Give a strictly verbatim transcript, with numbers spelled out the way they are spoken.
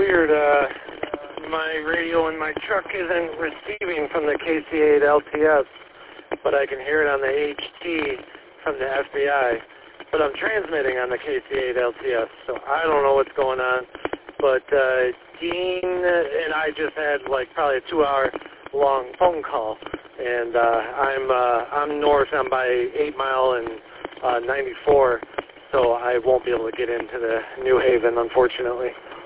weird. Uh, my radio in my truck isn't receiving from the K C eight L T S, but I can hear it on the H T from the F B I. But I'm transmitting on the K C eight L T S, so I don't know what's going on. But uh, Dean and I just had like probably a two-hour long phone call, and uh, I'm uh, I'm north. I'm by Eight Mile and uh, ninety-four, so I won't be able to get into the New Haven, unfortunately.